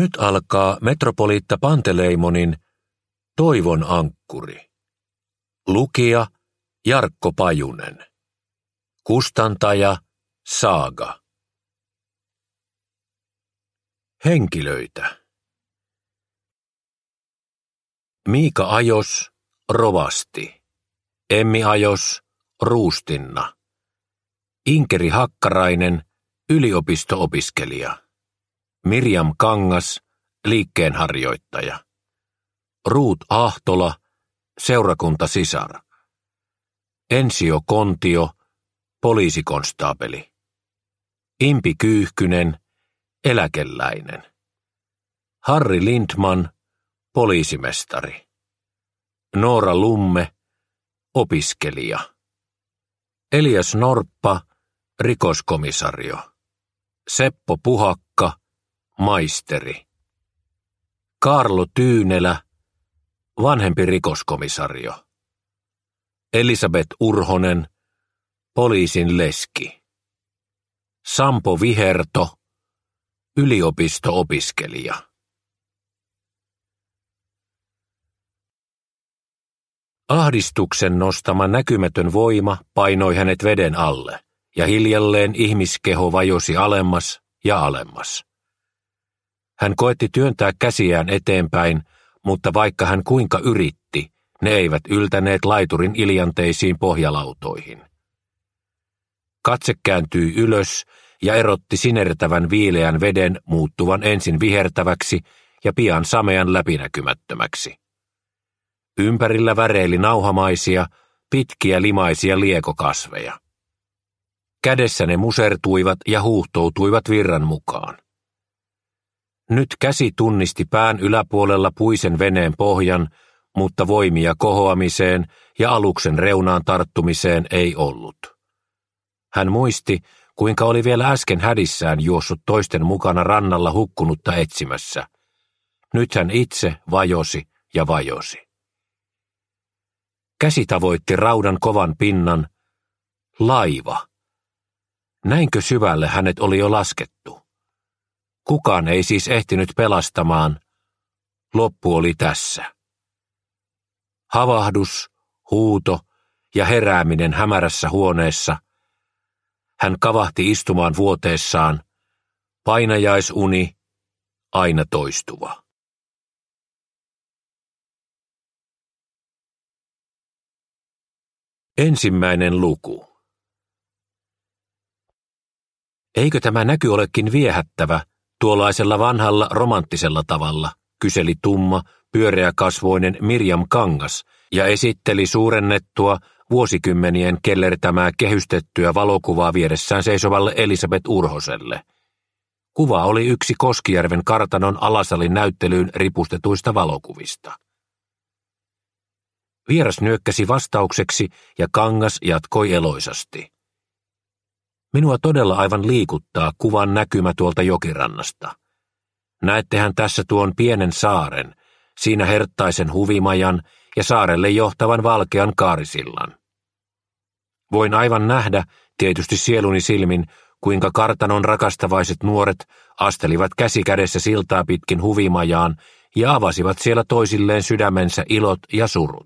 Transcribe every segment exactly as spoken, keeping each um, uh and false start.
Nyt alkaa metropoliitta Panteleimonin Toivon ankkuri. Lukija Jarkko Pajunen. Kustantaja Saaga. Henkilöitä. Miika Ajos, rovasti. Emmi Ajos, ruustinna. Inkeri Hakkarainen, yliopisto-opiskelija. Mirjam Kangas, liikkeenharjoittaja. Ruut Ahtola, seurakuntasisar. Ensio Kontio, poliisikonstaapeli. Impi Kyyhkynen, eläkeläinen. Harri Lindman, poliisimestari. Noora Lumme, opiskelija. Elias Norppa, rikoskomisario. Seppo Puhakka, maisteri. Kaarlo Tyynelä, vanhempi rikoskomisario. Elisabeth Urhonen, poliisin leski. Sampo Viherto, yliopisto-opiskelija. Ahdistuksen nostama näkymätön voima painoi hänet veden alle, ja hiljalleen ihmiskeho vajosi alemmas ja alemmas. Hän koetti työntää käsiään eteenpäin, mutta vaikka hän kuinka yritti, ne eivät yltäneet laiturin iljanteisiin pohjalautoihin. Katse kääntyi ylös ja erotti sinertävän viileän veden muuttuvan ensin vihertäväksi ja pian samean läpinäkymättömäksi. Ympärillä väreili nauhamaisia, pitkiä limaisia liekokasveja. Kädessä ne musertuivat ja huuhtoutuivat virran mukaan. Nyt käsi tunnisti pään yläpuolella puisen veneen pohjan, mutta voimia kohoamiseen ja aluksen reunaan tarttumiseen ei ollut. Hän muisti, kuinka oli vielä äsken hädissään juossut toisten mukana rannalla hukkunutta etsimässä. Nyt hän itse vajosi ja vajosi. Käsi tavoitti raudan kovan pinnan. Laiva. Näinkö syvälle hänet oli jo laskettu? Kukaan ei siis ehtinyt pelastamaan. Loppu oli tässä. Havahdus, huuto ja herääminen hämärässä huoneessa. Hän kavahti istumaan vuoteessaan. Painajaisuni, aina toistuva. Ensimmäinen luku. Eikö tämä näky olekin viehättävä, tuollaisella vanhalla romanttisella tavalla, kyseli tumma, pyöreäkasvoinen Mirjam Kangas ja esitteli suurennettua, vuosikymmenien kellertämää kehystettyä valokuvaa vieressään seisovalle Elisabeth Urhoselle. Kuva oli yksi Koskijärven kartanon Alasalin näyttelyyn ripustetuista valokuvista. Vieras nyökkäsi vastaukseksi ja Kangas jatkoi eloisasti. Minua todella aivan liikuttaa kuvan näkymä tuolta jokirannasta. Näettehän tässä tuon pienen saaren, siinä herttaisen huvimajan ja saarelle johtavan valkean kaarisillan. Voin aivan nähdä, tietysti sieluni silmin, kuinka kartanon rakastavaiset nuoret astelivat käsi kädessä siltaa pitkin huvimajaan ja avasivat siellä toisilleen sydämensä ilot ja surut.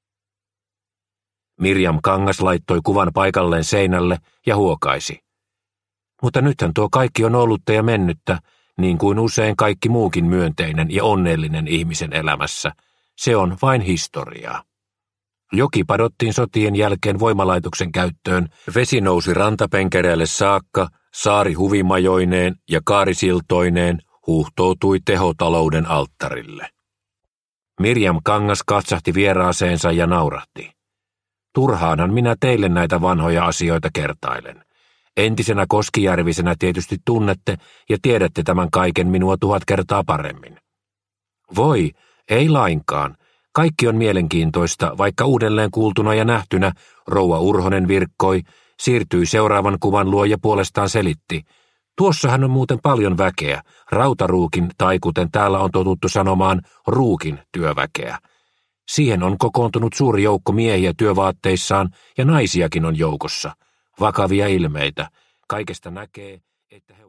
Mirjam Kangas laittoi kuvan paikalleen seinälle ja huokaisi. Mutta nythän tuo kaikki on ollutta ja mennyttä, niin kuin usein kaikki muukin myönteinen ja onnellinen ihmisen elämässä. Se on vain historiaa. Joki padottiin sotien jälkeen voimalaitoksen käyttöön, vesi nousi rantapenkereelle saakka, saari huvimajoineen ja kaarisiltoineen huuhtoutui tehotalouden alttarille. Mirjam Kangas katsahti vieraaseensa ja naurahti. Turhaanhan minä teille näitä vanhoja asioita kertailen. Entisenä koskijärvisenä tietysti tunnette ja tiedätte tämän kaiken minua tuhat kertaa paremmin. Voi, ei lainkaan. Kaikki on mielenkiintoista, vaikka uudelleen kuultuna ja nähtynä rouva Urhonen virkkoi, siirtyi seuraavan kuvan luo ja puolestaan selitti. Tuossahan on muuten paljon väkeä, rautaruukin tai kuten täällä on totuttu sanomaan, ruukin työväkeä. Siihen on kokoontunut suuri joukko miehiä työvaatteissaan ja naisiakin on joukossa. Vakavia ilmeitä. Kaikesta näkee, että he